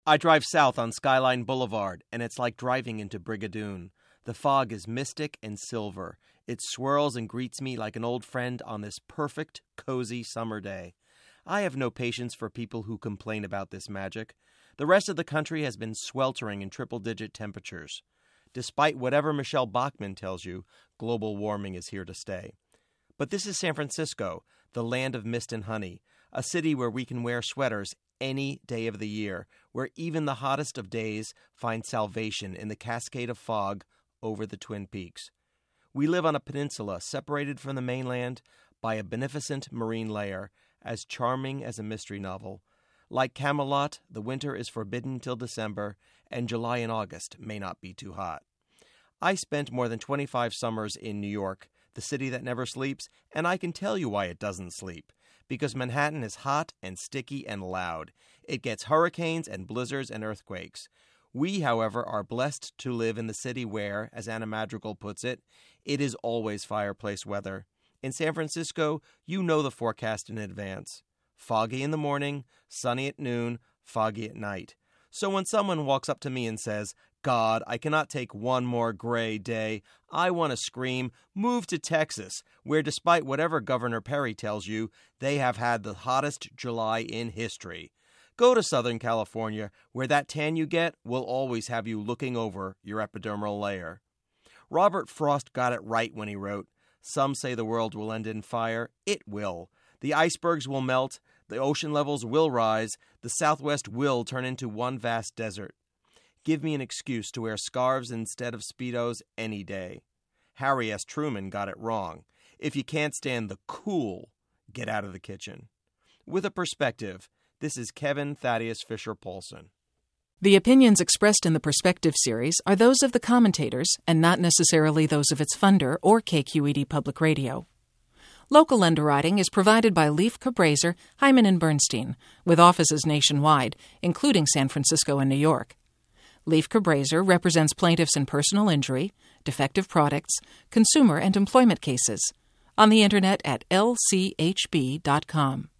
I drive south on Skyline Boulevard, and it's like driving into Brigadoon. The fog is mystic and silver. It swirls and greets me like an old friend on this perfect, cozy summer day. I have no patience for people who complain about this magic. The rest of the country has been sweltering in triple-digit temperatures. Despite whatever Michelle Bachmann tells you, global warming is here to stay. But this is San Francisco, the land of mist and honey, a city where we can wear sweaters any day of the year, where even the hottest of days find salvation in the cascade of fog over the Twin Peaks. We live on a peninsula separated from the mainland by a beneficent marine layer, as charming as a mystery novel. Like Camelot, the winter is forbidden till December, and July and August may not be too hot. I spent more than 25 summers in New York, the city that never sleeps, and I can tell you why it doesn't sleep. Because Manhattan is hot and sticky and loud. It gets hurricanes and blizzards and earthquakes. We, however, are blessed to live in the city where, as Anna Madrigal puts it, it is always fireplace weather. In San Francisco, you know the forecast in advance. Foggy in the morning, sunny at noon, foggy at night. So when someone walks up to me and says, "God, I cannot take one more gray day," I want to scream, "Move to Texas," where despite whatever Governor Perry tells you, they have had the hottest July in history. Go to Southern California, where that tan you get will always have you looking over your epidermal layer. Robert Frost got it right when he wrote, "Some say the world will end in fire. It will. The icebergs will melt. The ocean levels will rise. The Southwest will turn into one vast desert. Give me an excuse to wear scarves instead of Speedos any day." Harry S. Truman got it wrong. If you can't stand the cool, get out of the kitchen. With a perspective, this is Kevin Thaddeus Fisher Polson. The opinions expressed in the Perspective series are those of the commentators and not necessarily those of its funder or KQED Public Radio. Local underwriting is provided by Leif Cabraser, Hyman & Bernstein, with offices nationwide, including San Francisco and New York. Leif Cabraser represents plaintiffs in personal injury, defective products, consumer and employment cases. On the Internet at lchb.com.